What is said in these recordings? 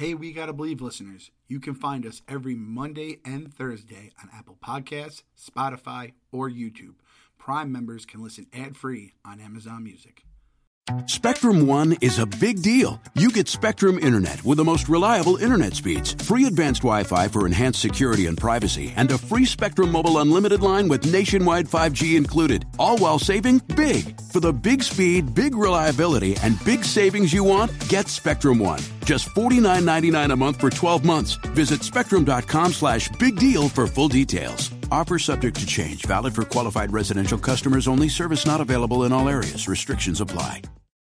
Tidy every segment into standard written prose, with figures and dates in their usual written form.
Hey, We Gotta Believe listeners, you can find us every Monday and Thursday on Apple Podcasts, Spotify, or YouTube. Prime members can listen ad-free on Amazon Music. Spectrum One is a big deal. You get Spectrum Internet with the most reliable internet speeds, free advanced Wi-Fi for enhanced security and privacy, and a free Spectrum Mobile Unlimited line with nationwide 5G included, all while saving big. For the big speed, big reliability, and big savings you want, get Spectrum One. Just $49.99 a month for 12 months. Visit spectrum.com/big deal for full details. Offer subject to change. Valid for qualified residential customers only. Service not available in all areas. Restrictions apply.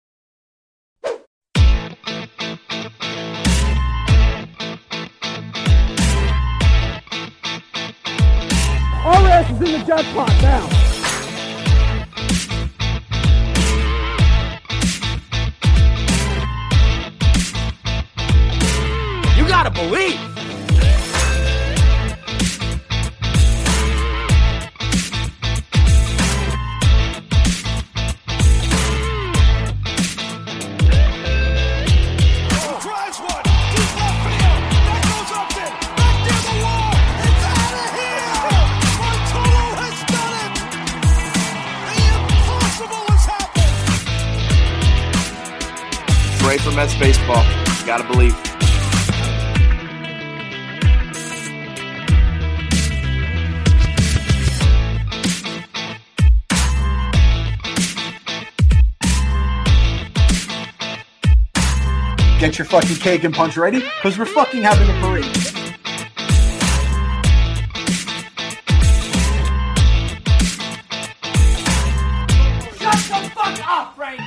Our ass is in the jackpot now. You gotta believe. Great for Mets baseball. Gotta believe. Get your fucking cake and punch ready, because we're fucking having a parade. Shut the fuck up, Frank!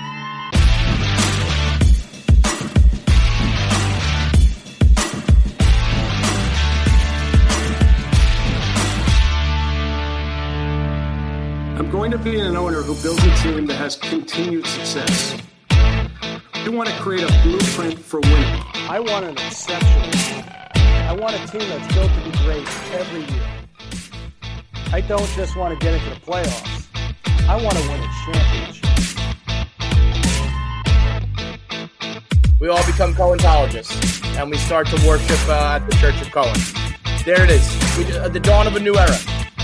I'm going to be an owner who builds a team that has continued success. I want to create a blueprint for winning. I want an exceptional team. I want a team that's built to be great every year. I don't just want to get into the playoffs. I want to win a championship. We all become Cohentologists, and we start to worship at the Church of Cohen. There it is, the dawn of a new era.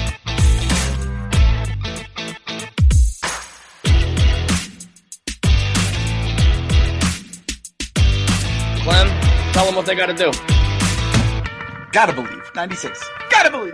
Clem, tell them what they gotta do. Gotta believe. 96. Gotta believe.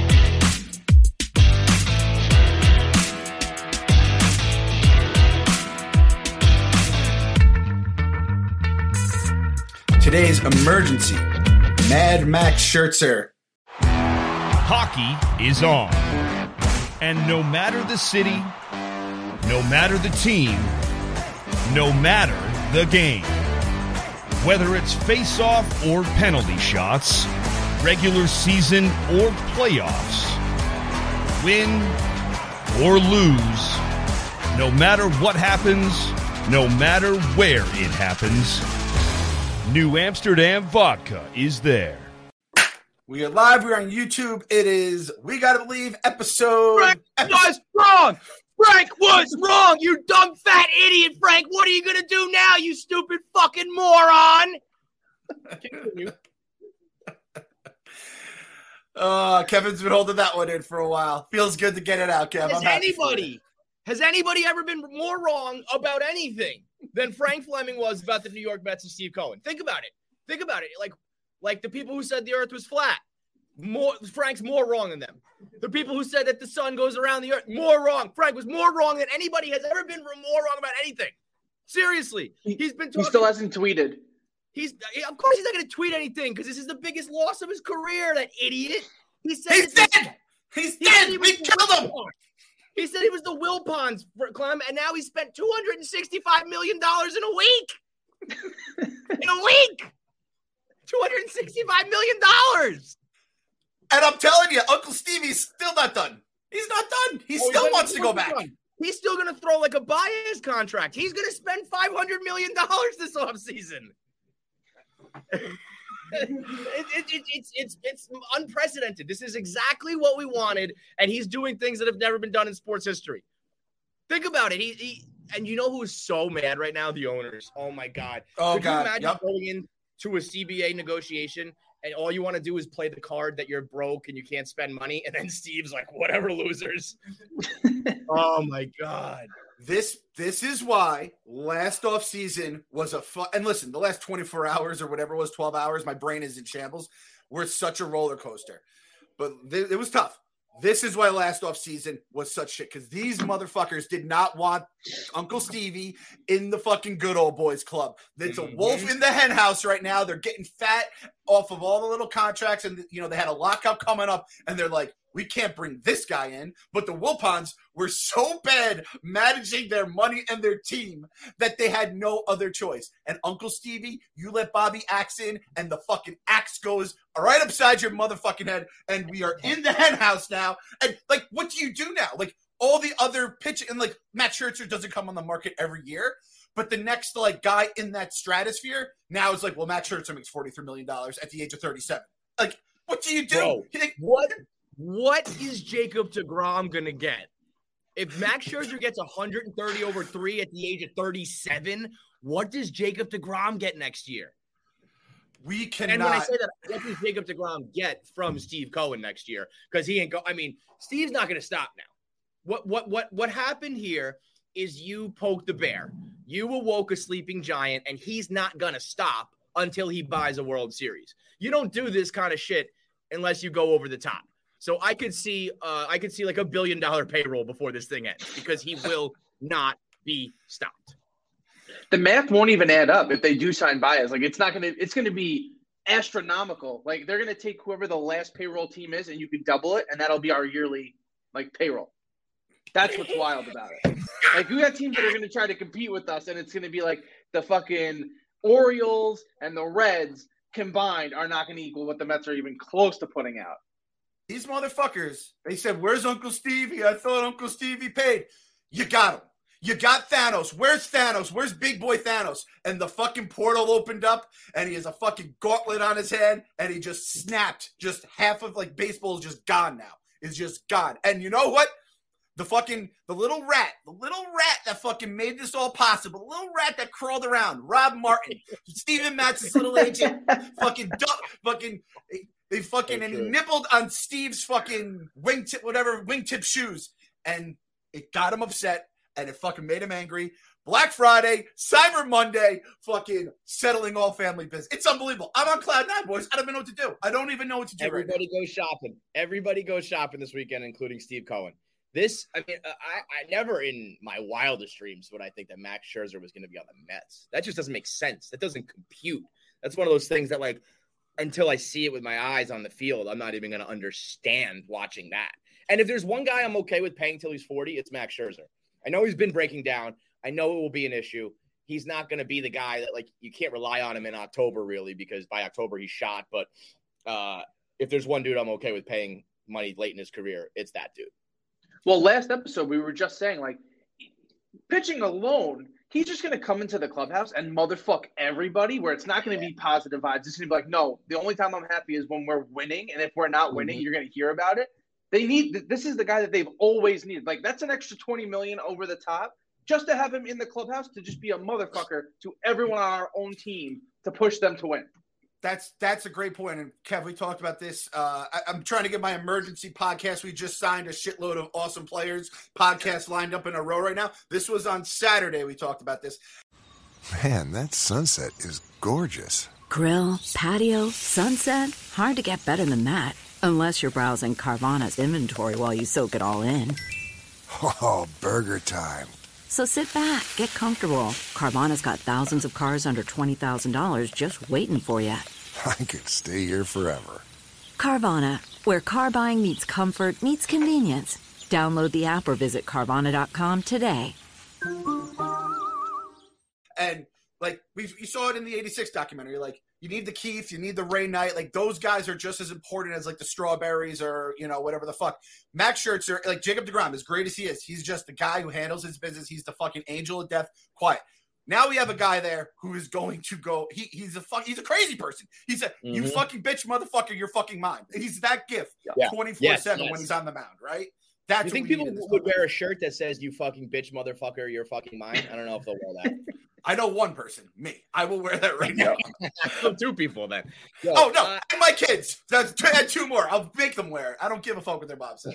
Today's emergency. Mad Max Scherzer. Hockey is on. And no matter the city, no matter the team, no matter the game, whether it's face-off or penalty shots, regular season or playoffs, win or lose, no matter what happens, no matter where it happens, New Amsterdam Vodka is there. We are live. We're on YouTube. It is We Gotta Believe episode. Frank was wrong! Frank was wrong, you dumb fat idiot, Frank! What are you gonna do now, you stupid fucking moron? Continue. Kevin's been holding that one in for a while. Feels good to get it out, Kev. Has anybody ever been more wrong about anything than Frank Fleming was about the New York Mets and Steve Cohen? Think about it. Like the people who said the earth was flat. Frank's more wrong than them. The people who said that the sun goes around the earth, more wrong. Frank was more wrong than anybody has ever been more wrong about anything. Seriously. He's been talking. He still hasn't tweeted. Of course he's not going to tweet anything because this is the biggest loss of his career, that idiot. He's dead. He's dead. We killed him. He said he was the Wilpons, Clem, and now he spent $265 million in a week. In a week. $265 million. And I'm telling you, Uncle Stevie's still not done. He's not done. He still wants to go back. He's still going to throw like a Baez contract. He's going to spend $500 million this offseason. It's unprecedented. This is exactly what we wanted, and he's doing things that have never been done in sports history. Think about it. He and you know who is so mad right now? The owners. Oh my God. Oh Could God. you imagine going in? to a CBA negotiation and all you want to do is play the card that you're broke and you can't spend money. And then Steve's like, whatever, losers. Oh my God. This is why last off season was and listen, the last 24 hours or whatever it was, 12 hours, my brain is in shambles. We're such a roller coaster, but it was tough. This is why last off season was such shit, because these motherfuckers did not want Uncle Stevie in the fucking good old boys club. It's a wolf in the hen house right now. They're getting fat off of all the little contracts, and they had a lockout coming up, and they're like, we can't bring this guy in. But the Wilpons were so bad managing their money and their team that they had no other choice. And Uncle Stevie, you let Bobby Axe in, and the fucking axe goes right upside your motherfucking head. And we are in the hen house now. And like, what do you do now? Like, all the other pitching, and like Matt Scherzer doesn't come on the market every year. But the next like guy in that stratosphere now is like, well, Matt Scherzer makes $43 million at the age of 37. Like, what do you do? Bro, what is Jacob deGrom going to get? If Max Scherzer gets 130 over 3 at the age of 37, what does Jacob deGrom get next year? We cannot. And when I say that, what does Jacob deGrom get from Steve Cohen next year? Because he ain't go. I mean, Steve's not going to stop now. What happened here is you poked the bear. You awoke a sleeping giant, and he's not going to stop until he buys a World Series. You don't do this kind of shit unless you go over the top. So I could see like $1 billion payroll before this thing ends, because he will not be stopped. The math won't even add up if they do sign Baez. Like, it's going to be astronomical. Like, they're going to take whoever the last payroll team is, and you could double it, and that'll be our yearly like payroll. That's what's wild about it. Like, we got teams that are going to try to compete with us, and it's going to be like the fucking Orioles and the Reds combined are not going to equal what the Mets are even close to putting out. These motherfuckers, they said, where's Uncle Stevie? I thought Uncle Stevie paid. You got him. You got Thanos. Where's Thanos? Where's big boy Thanos? And the fucking portal opened up, and he has a fucking gauntlet on his head, and he just snapped. Just half of, like, baseball is just gone now. It's just gone. And you know what? The little rat that fucking made this all possible, the little rat that crawled around, Rob Martin, Steven Matz's little agent, and he nibbled on Steve's fucking wingtip shoes, and it got him upset, and it fucking made him angry. Black Friday, Cyber Monday, fucking settling all family business. It's unbelievable. I'm on cloud nine, boys. I don't even know what to do. I don't even know what to do. Everybody goes shopping. Everybody goes shopping this weekend, including Steve Cohen. I never in my wildest dreams would I think that Max Scherzer was going to be on the Mets. That just doesn't make sense. That doesn't compute. That's one of those things that, like, until I see it with my eyes on the field, I'm not even going to understand watching that. And if there's one guy I'm okay with paying till he's 40, it's Max Scherzer. I know he's been breaking down. I know it will be an issue. He's not going to be the guy that, like, you can't rely on him in October, really, because by October he's shot. But if there's one dude I'm okay with paying money late in his career, it's that dude. Well, last episode, we were just saying, like, pitching alone, he's just going to come into the clubhouse and motherfuck everybody, where it's not going to be positive vibes. It's going to be like, no, the only time I'm happy is when we're winning. And if we're not winning, you're going to hear about it. This is the guy that they've always needed. Like, that's an extra $20 million over the top just to have him in the clubhouse to just be a motherfucker to everyone on our own team to push them to win. That's a great point. And Kev, we talked about this. I'm trying to get my emergency podcast. We just signed a shitload of awesome players podcasts lined up in a row right now. This was on Saturday. We talked about this. Man, that sunset is gorgeous. Grill, patio, sunset. Hard to get better than that. Unless you're browsing Carvana's inventory while you soak it all in. Oh, burger time. So sit back, get comfortable. Carvana's got thousands of cars under $20,000 just waiting for you. I could stay here forever. Carvana, where car buying meets comfort, meets convenience. Download the app or visit Carvana.com today. And, like, you saw it in the 86 documentary. Like, you need the Keith, you need the Ray Knight. Like, those guys are just as important as, like, the Strawberries or, whatever the fuck. Max Scherzer, like, Jacob deGrom, as great as he is, he's just the guy who handles his business. He's the fucking angel of death, quiet. Now we have a guy there who is going to go. He's a crazy person. He's a you fucking bitch motherfucker. You're fucking mine. He's that gift 24/7 when he's on the mound, right? That's. You think people would wear a shirt that says "You fucking bitch motherfucker, you're fucking mine"? I don't know if they'll wear that. I know one person, me. I will wear that right now. Two people then. Yo, oh, no. And my kids. Add two more. I'll make them wear it. I don't give a fuck what their mom says.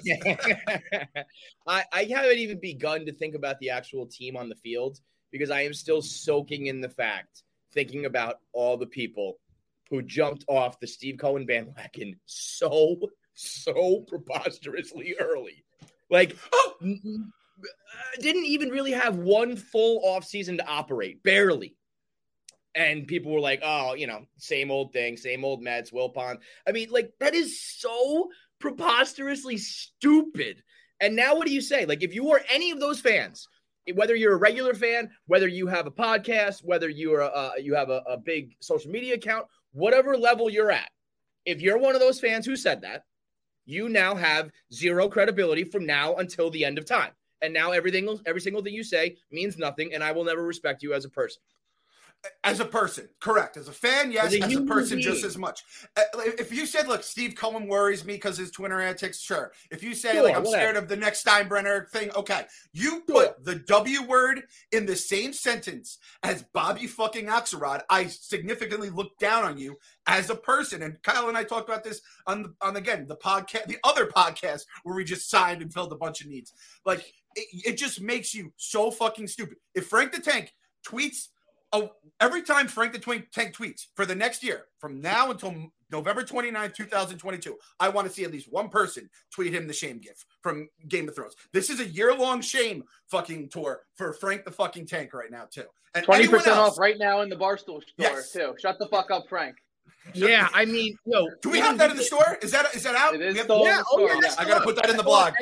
I haven't even begun to think about the actual team on the field because I am still soaking in the fact, thinking about all the people who jumped off the Steve Cohen bandwagon so preposterously early. Like, didn't even really have one full offseason to operate, barely. And people were like, oh, same old thing, same old Mets, Wilpon. I mean, like, that is so preposterously stupid. And now what do you say? Like, if you are any of those fans, whether you're a regular fan, whether you have a podcast, whether you have a big social media account, whatever level you're at, if you're one of those fans who said that, you now have zero credibility from now until the end of time. And now every single thing you say means nothing, and I will never respect you as a person. As a person, correct. As a fan, yes. As a person, just as much. If you said, look, Steve Cohen worries me because his Twitter antics, sure. If you say, I'm scared of the next Steinbrenner thing, okay. You put the W word in the same sentence as Bobby fucking Axelrod, I significantly look down on you as a person. And Kyle and I talked about this on again, the podcast, the other podcast where we just signed and filled a bunch of needs. Like, it just makes you so fucking stupid. If Frank the Tank tweets, every time Frank the Tank tweets for the next year, from now until November 29, 2022, I want to see at least one person tweet him the shame gif from Game of Thrones. This is a year-long shame fucking tour for Frank the fucking Tank right now, too. And 20% off right now in the Barstool store, too. Shut the fuck up, Frank. Yeah, I mean, do we have that in the store? Is that out? It is still in the store. Yeah. I got to put that in the blog.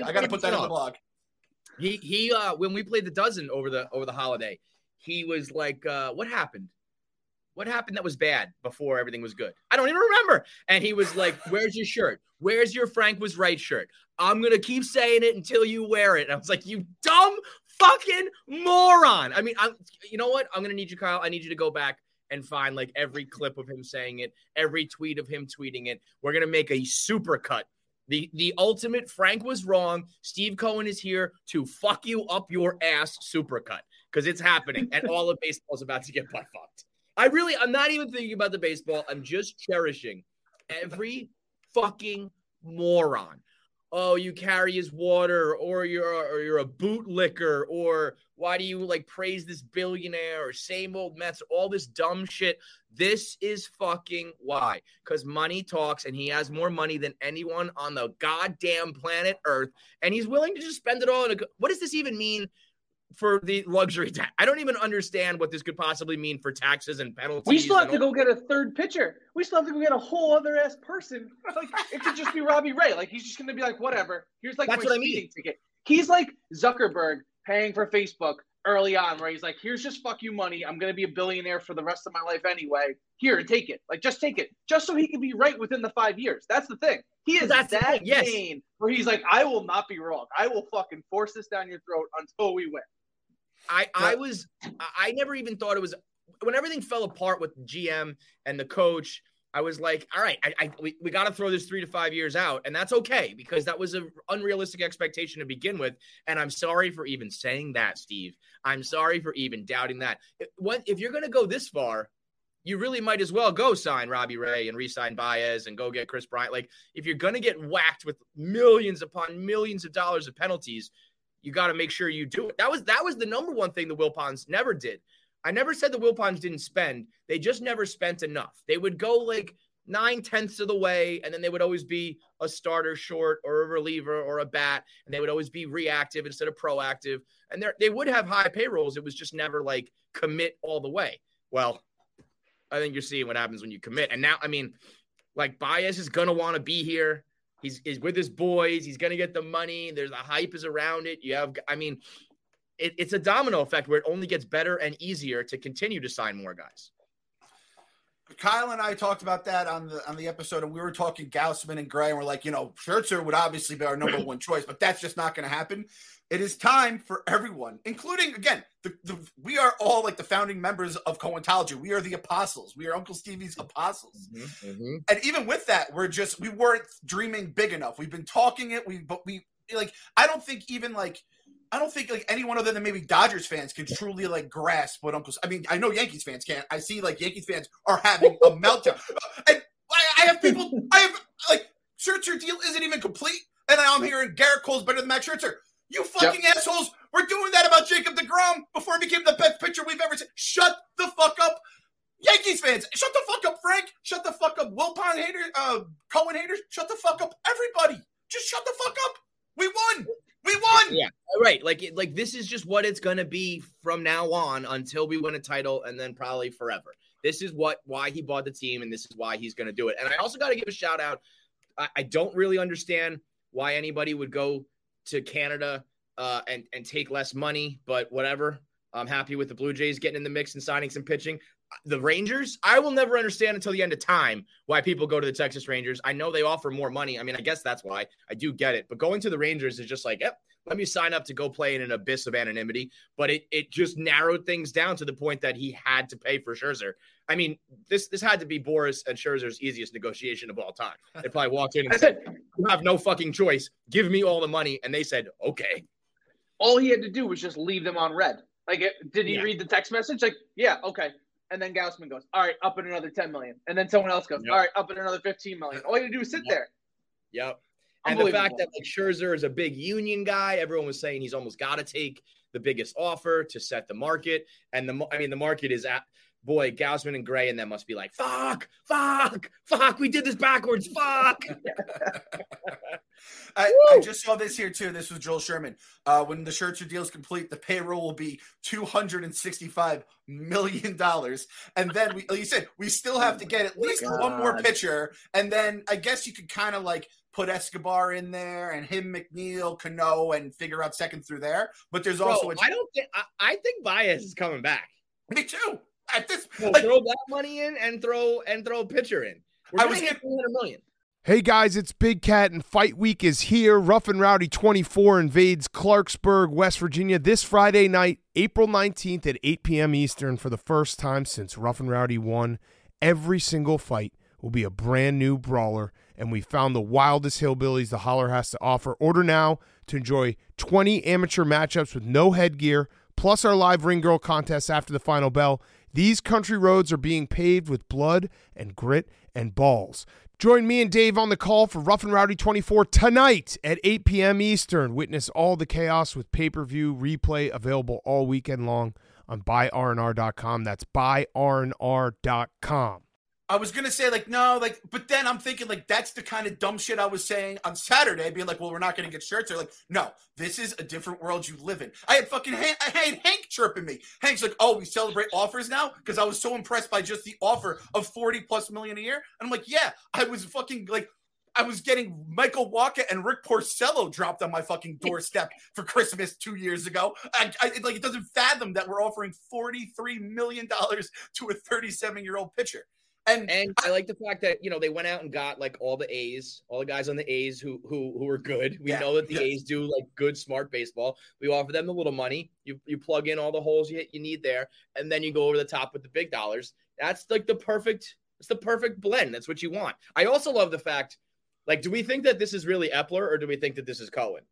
He when we played the dozen over the holiday, he was like, what happened? What happened that was bad before everything was good? I don't even remember. And he was like, where's your shirt? Where's your Frank was right shirt? I'm going to keep saying it until you wear it. And I was like, you dumb fucking moron. I mean, you know what? I'm going to need you, Kyle. I need you to go back and find like every clip of him saying it, every tweet of him tweeting it. We're going to make a super cut. The ultimate Frank was wrong. Steve Cohen is here to fuck you up your ass supercut because it's happening and all of baseball is about to get butt fucked. I'm not even thinking about the baseball. I'm just cherishing every fucking moron. Oh, you carry his water, or you're a bootlicker, or why do you like praise this billionaire, or same old Mets, all this dumb shit. This is fucking why. Because money talks, and he has more money than anyone on the goddamn planet Earth, and he's willing to just spend it all. What does this even mean for the luxury tax? I don't even understand what this could possibly mean for taxes and penalties. We still have to go get a third pitcher. We still have to go get a whole other ass person. Like, it could just be Robbie Ray. Like, he's just going to be like, whatever. Here's like That's my speeding ticket. He's like Zuckerberg paying for Facebook early on, where he's like, here's just fuck you money. I'm going to be a billionaire for the rest of my life anyway. Here, take it. Like, just take it. Just so he can be right within the 5 years. That's the thing. He is that vain where he's like, I will not be wrong. I will fucking force this down your throat until we win. I never even thought it was when everything fell apart with GM and the coach. I was like, all right, we got to throw this 3 to 5 years out. And that's okay, because that was an unrealistic expectation to begin with. And I'm sorry for even saying that, Steve. I'm sorry for even doubting that. If you're going to go this far, you really might as well go sign Robbie Ray and re-sign Baez and go get Chris Bryant. Like, if you're going to get whacked with millions upon millions of dollars of penalties, you got to make sure you do it. That was the number one thing the Wilpons never did. I never said the Wilpons didn't spend. They just never spent enough. They would go like 9/10 of the way, and then they would always be a starter short or a reliever or a bat, and they would always be reactive instead of proactive. And they would have high payrolls. It was just never like commit all the way. Well, I think you're seeing what happens when you commit. And now, I mean, like, Baez is going to want to be here. He's with his boys. He's going to get the money. There's a hype is around it. It's a domino effect where it only gets better and easier to continue to sign more guys. Kyle and I talked about that on the episode, and we were talking Gausman and Gray, and we're like, Scherzer would obviously be our number one choice, but that's just not going to happen. It is time for everyone, including, again, we are all like the founding members of Coentology. We are the apostles. We are Uncle Stevie's apostles. Mm-hmm. And even with that, we weren't dreaming big enough. We've been talking it. I don't think even like I don't think like anyone other than maybe Dodgers fans can truly like grasp what I mean, I know Yankees fans can't. I see like Yankees fans are having a meltdown. And I have like Scherzer deal isn't even complete. And now I'm hearing Garrett Cole's better than Max Scherzer. You fucking assholes were doing that about Jacob deGrom before he became the best pitcher we've ever seen. Shut the fuck up. Yankees fans, shut the fuck up, Frank. Shut the fuck up, Wilpon haters, Cohen haters. Shut the fuck up, everybody. Just shut the fuck up. We won. We won. Yeah, right. Like this is just what it's gonna be from now on until we win a title, and then probably forever. This is why he bought the team, and this is why he's gonna do it. And I also got to give a shout out. I don't really understand why anybody would go to Canada and take less money, but whatever. I'm happy with the Blue Jays getting in the mix and signing some pitching. The Rangers, I will never understand until the end of time why people go to the Texas Rangers. I know they offer more money. I mean, I guess that's why. I do get it. But going to the Rangers is just like, yep, let me sign up to go play in an abyss of anonymity. But it just narrowed things down to the point that he had to pay for Scherzer. I mean, this had to be Boris and Scherzer's easiest negotiation of all time. They probably walked in and said, you have no fucking choice. Give me all the money. And they said, okay. All he had to do was just leave them on red. Like, did he read the text message? Like, yeah, okay. And then Gausman goes, all right, up in another $10 million. And then someone else goes, all right, up in another $15 million. All you had to do is sit there. Yep. And the fact that like Scherzer is a big union guy, everyone was saying he's almost got to take the biggest offer to set the market. And the market is at, boy, Gausman and Gray, and them must be like, fuck, we did this backwards, fuck. I just saw this here too. This was Joel Sherman. When the Scherzer deal is complete, the payroll will be $265 million. And then like you said, we still have to get at least one more pitcher. And then I guess you could kind of like put Escobar in there and him, McNeil, Cano, and figure out second through there. But there's also I think Baez is coming back. Me too. At this, throw that money in and throw a pitcher in. We're going to get $300 million. Hey guys, it's Big Cat and Fight Week is here. Rough and Rowdy 24 invades Clarksburg, West Virginia this Friday night, April 19th at 8 p.m. Eastern for the first time since Rough and Rowdy won. Every single fight will be a brand new brawler, and we found the wildest hillbillies the Holler has to offer. Order now to enjoy 20 amateur matchups with no headgear, plus our live ring girl contest after the final bell. These country roads are being paved with blood and grit and balls. Join me and Dave on the call for Rough and Rowdy 24 tonight at 8 p.m. Eastern. Witness all the chaos with pay-per-view replay available all weekend long on buyrnr.com. That's buyrnr.com. I was going to say, like, no, like, but then I'm thinking, like, that's the kind of dumb shit I was saying on Saturday, being like, well, we're not going to get shirts. They're like, no, this is a different world you live in. I had Hank chirping me. Hank's like, oh, we celebrate offers now? Because I was so impressed by just the offer of $40+ million a year. And I'm like, yeah, I was fucking, like, I was getting Michael Wacha and Rick Porcello dropped on my fucking doorstep for Christmas 2 years ago. Like, it doesn't fathom that we're offering $43 million to a 37-year-old pitcher. And I like the fact that, you know, they went out and got like all the A's, all the guys on the A's who were good. We know that the A's do like good, smart baseball. We offer them a little money. You plug in all the holes you need there, and then you go over the top with the big dollars. That's like the perfect blend. That's what you want. I also love the fact, like, do we think that this is really Epler or do we think that this is Cohen?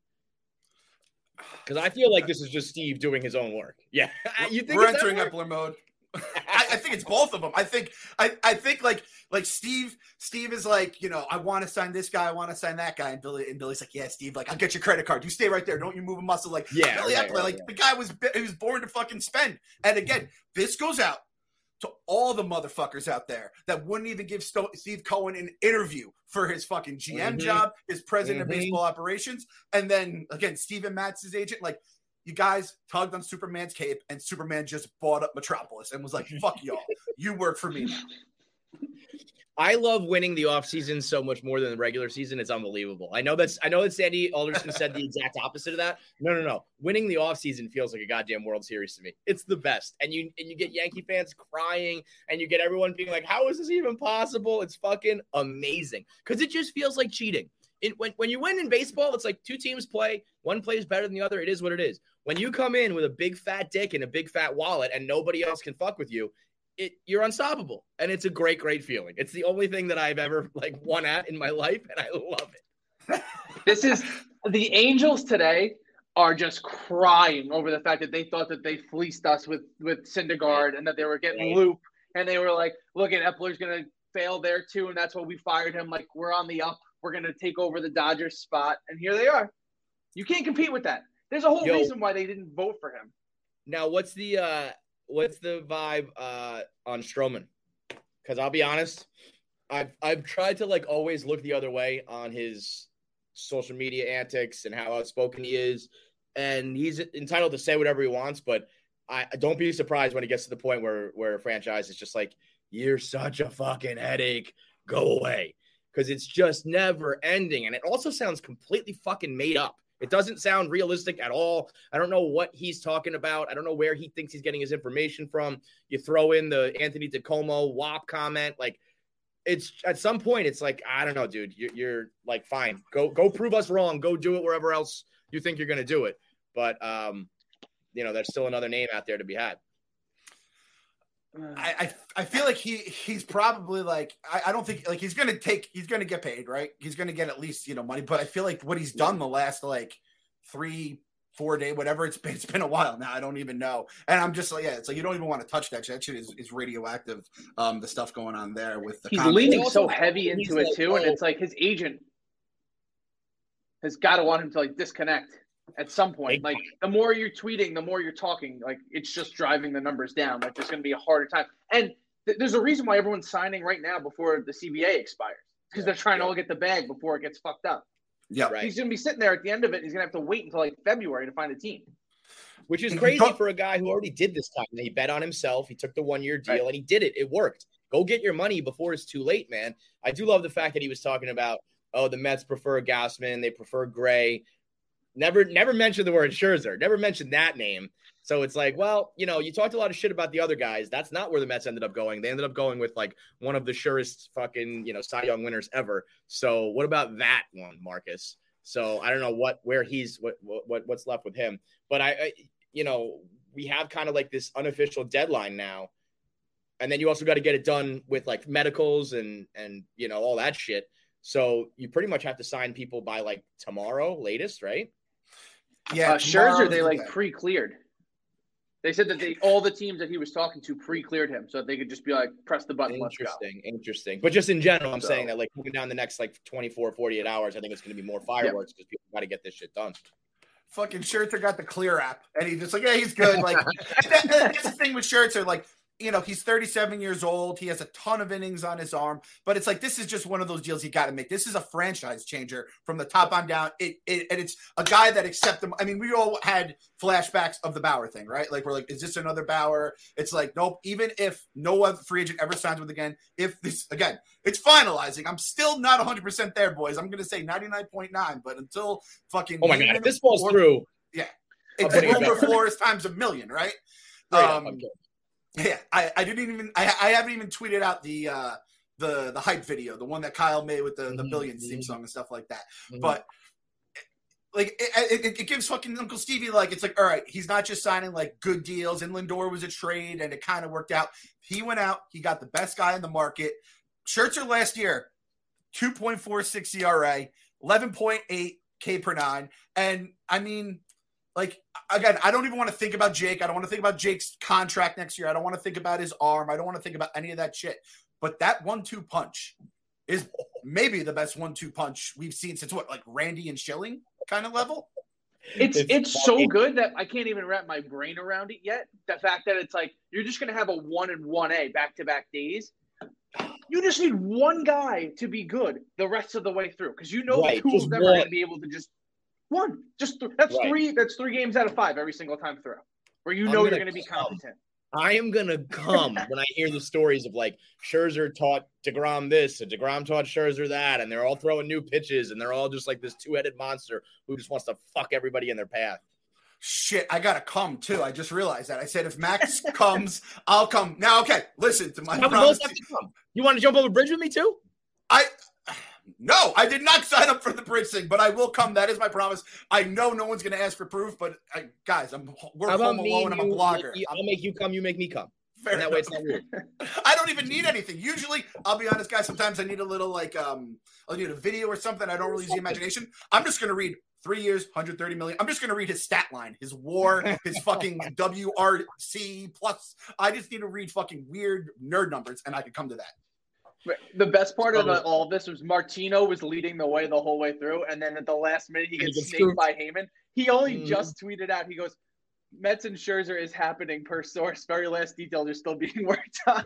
Because I feel like this is just Steve doing his own work. Yeah. You think we're entering Epler mode? I think it's both of them. I think like Steve is like, you know, I want to sign this guy, I want to sign that guy, and Billy's like, yeah, Steve, like, I'll get your credit card. You stay right there. Don't you move a muscle. Like, yeah, Billy Epler, like the guy was born to fucking spend. And again, this goes out to all the motherfuckers out there that wouldn't even give Steve Cohen an interview for his fucking GM job, his president of baseball operations, and then again, Steven Matz's agent, like. You guys tugged on Superman's cape, and Superman just bought up Metropolis and was like, fuck y'all. You work for me now. I love winning the offseason so much more than the regular season. It's unbelievable. I know that Sandy Alderson said the exact opposite of that. No. Winning the offseason feels like a goddamn World Series to me. It's the best. And you get Yankee fans crying, and you get everyone being like, how is this even possible? It's fucking amazing. Because it just feels like cheating. When you win in baseball, it's like two teams play. One plays better than the other. It is what it is. When you come in with a big fat dick and a big fat wallet and nobody else can fuck with you, you're unstoppable. And it's a great, great feeling. It's the only thing that I've ever like won at in my life, and I love it. This is the Angels today are just crying over the fact that they thought that they fleeced us with Syndergaard and that they were getting Loop. And they were like, look at Epler's going to fail there too. And that's why we fired him. Like, we're on the up. We're going to take over the Dodgers spot. And here they are. You can't compete with that. There's a whole reason why they didn't vote for him. Now, what's the vibe on Stroman? Because I'll be honest, I've tried to like always look the other way on his social media antics and how outspoken he is, and he's entitled to say whatever he wants. But I don't be surprised when it gets to the point where a franchise is just like, "You're such a fucking headache, go away," because it's just never ending, and it also sounds completely fucking made up. It doesn't sound realistic at all. I don't know what he's talking about. I don't know where he thinks he's getting his information from. You throw in the Anthony DeComo WAP comment. Like, it's at some point, it's like, I don't know, dude. You're like, fine. Go prove us wrong. Go do it wherever else you think you're going to do it. But, there's still another name out there to be had. I feel like he's probably like, I don't think like he's gonna get paid, right? He's gonna get at least money, but I feel like what he's done the last like 3-4 days, whatever it's been a while now. I don't even know, and I'm just like, it's like you don't even want to touch that shit. That shit is radioactive. The stuff going on there with the he's leaning so heavy into it too, and it's like his agent has got to want him to like disconnect at some point. Like, the more you're tweeting, the more you're talking, like, it's just driving the numbers down. Like, there's going to be a harder time. And there's a reason why everyone's signing right now before the CBA expires, because they're trying to all get the bag before it gets fucked up. Yeah, right. He's going to be sitting there at the end of it. He's going to have to wait until like February to find a team. Which is crazy for a guy who already did this time. He bet on himself. He took the 1-year deal, and he did it. It worked. Go get your money before it's too late, man. I do love the fact that he was talking about, the Mets prefer Gausman. They prefer Gray. Never mentioned the word Scherzer. Never mentioned that name. So it's like, well, you talked a lot of shit about the other guys. That's not where the Mets ended up going. They ended up going with like one of the surest fucking, Cy Young winners ever. So what about that one, Marcus? So I don't know what's left with him. But we have kind of like this unofficial deadline now. And then you also got to get it done with like medicals and all that shit. So you pretty much have to sign people by like tomorrow latest, right? Yeah, Scherzer, they like pre-cleared. They said that all the teams that he was talking to pre-cleared him, so they could just be like, press the button, let's go. Interesting. But just in general, I'm saying that like moving down the next like 24, 48 hours, I think it's going to be more fireworks because people got to get this shit done. Fucking Scherzer got the Clear app, and he's just like, yeah, he's good. Like, that's the thing with Scherzer, like, he's 37 years old. He has a ton of innings on his arm, but it's like, this is just one of those deals you got to make. This is a franchise changer from the top on down. And it's a guy that accepts them. I mean, we all had flashbacks of the Bauer thing, right? Like, we're like, is this another Bauer? It's like, nope. Even if no other free agent ever signs with again, if this, again, it's finalizing. I'm still not 100% there, boys. I'm going to say 99.9, but until fucking. Oh my God, if this falls through. Yeah. It's Wilmer Flores times a million, right? Yeah, I haven't even tweeted out the hype video, the one that Kyle made with the Billions theme song and stuff like that. Mm-hmm. But like it gives fucking Uncle Stevie, like, it's like, all right, he's not just signing like good deals, and Lindor was a trade and it kind of worked out. He went out, he got the best guy in the market. Scherzer last year, 2.46 ERA, 11.8 K per 9. And I mean, like, again, I don't even want to think about Jake. I don't want to think about Jake's contract next year. I don't want to think about his arm. I don't want to think about any of that shit. But that 1-2 punch is maybe the best 1-2 punch we've seen since like Randy and Schilling kind of level. It's so good that I can't even wrap my brain around it yet. The fact that it's like, you're just going to have a 1 and 1A back-to-back days. You just need one guy to be good the rest of the way through, because two of them are going to be able to just one. That's three. That's 3 games out of 5 every single time through, where you're going to be competent. I am going to come when I hear the stories of like Scherzer taught DeGrom this and DeGrom taught Scherzer that, and they're all throwing new pitches, and they're all just like this 2-headed monster who just wants to fuck everybody in their path. Shit, I got to come too. I just realized that. I said if Max comes, I'll come. Now, okay, listen to my promise. You want to jump over a bridge with me too? No, I did not sign up for the bridge thing, but I will come. That is my promise. I know no one's going to ask for proof, but guys, we're home alone. I'm a blogger. I'll make you come. You make me come. Fair that way it's not weird. I don't even need anything. Usually, I'll be honest, guys, sometimes I need a little I need a video or something. I don't really use the imagination. I'm just going to read 3 years, 130 million. I'm just going to read his stat line, his WAR, his fucking WRC plus. I just need to read fucking weird nerd numbers, and I can come to that. The best part of all of this was Martino was leading the way the whole way through, and then at the last minute he gets snaked by Heyman. He only just tweeted out, he goes, Mets and Scherzer is happening per source. Very last details are still being worked on.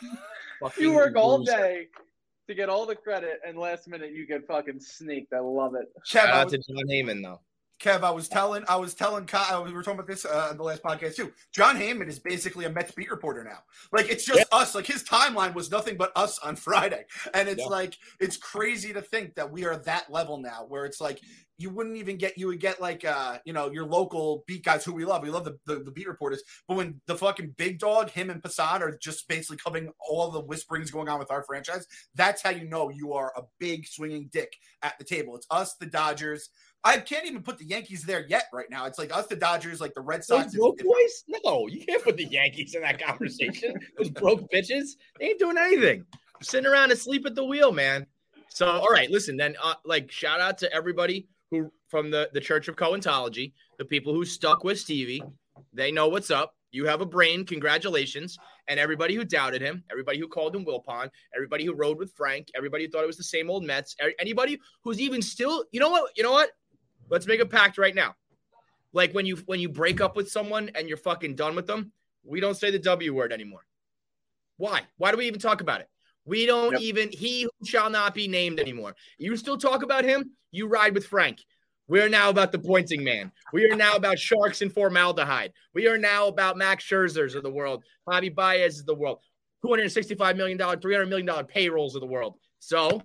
You work all day to get all the credit, and last minute you get fucking snaked. I love it. Shout out to John Heyman, though. Kev, I was telling Kyle, we were talking about this in the last podcast too. John Heyman is basically a Mets beat reporter now. Like, it's just us. Like, his timeline was nothing but us on Friday. And it's like, it's crazy to think that we are that level now, where it's like, you would get like, your local beat guys who we love. We love the beat reporters. But when the fucking big dog, him and Passan, are just basically covering all the whisperings going on with our franchise, that's how you know you are a big swinging dick at the table. It's us, the Dodgers. I can't even put the Yankees there yet right now. It's like us, the Dodgers, like the Red Sox. Those broke boys? No, you can't put the Yankees in that conversation. Those broke bitches, they ain't doing anything. They're sitting around asleep at the wheel, man. So, all right, listen, then, shout out to everybody who from the Church of Coentology, the people who stuck with Stevie. They know what's up. You have a brain. Congratulations. And everybody who doubted him, everybody who called him Wilpon, everybody who rode with Frank, everybody who thought it was the same old Mets, anybody who's even still, you know what? Let's make a pact right now. Like when you break up with someone and you're fucking done with them, we don't say the W word anymore. Why? Why do we even talk about it? We don't even, he who shall not be named anymore. You still talk about him, you ride with Frank. We are now about the pointing man. We are now about sharks and formaldehyde. We are now about Max Scherzers of the world, Javi Baez of the world, $265 million, $300 million payrolls of the world. So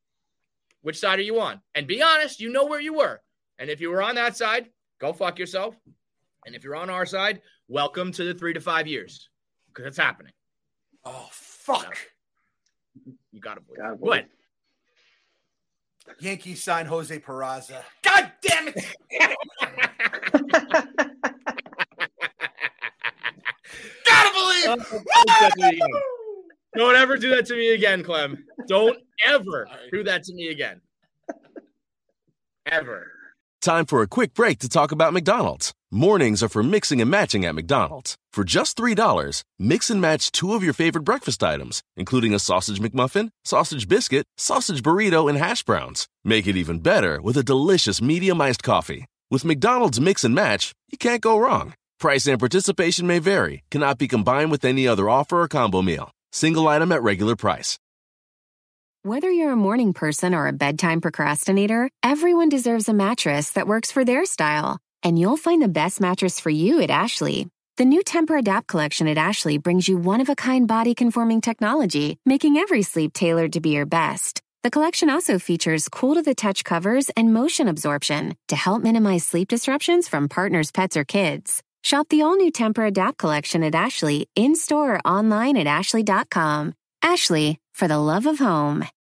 which side are you on? And be honest, you know where you were. And if you were on that side, go fuck yourself. And if you're on our side, welcome to the 3 to 5 years. Because it's happening. Oh, fuck. You got to believe it. What? Yankees sign Jose Peraza. God damn it. Gotta believe. Don't ever do that to me again, Clem. Don't ever do that to me again. Ever. Time for a quick break to talk about McDonald's. Mornings are for mixing and matching at McDonald's. For just $3, mix and match 2 of your favorite breakfast items, including a sausage McMuffin, sausage biscuit, sausage burrito, and hash browns. Make it even better with a delicious medium iced coffee. With McDonald's Mix and Match, you can't go wrong. Price and participation may vary. Cannot be combined with any other offer or combo meal. Single item at regular price. Whether you're a morning person or a bedtime procrastinator, everyone deserves a mattress that works for their style. And you'll find the best mattress for you at Ashley. The new Temper-Adapt collection at Ashley brings you one-of-a-kind body-conforming technology, making every sleep tailored to be your best. The collection also features cool-to-the-touch covers and motion absorption to help minimize sleep disruptions from partners, pets, or kids. Shop the all-new Temper-Adapt collection at Ashley, in-store or online at ashley.com. Ashley, for the love of home.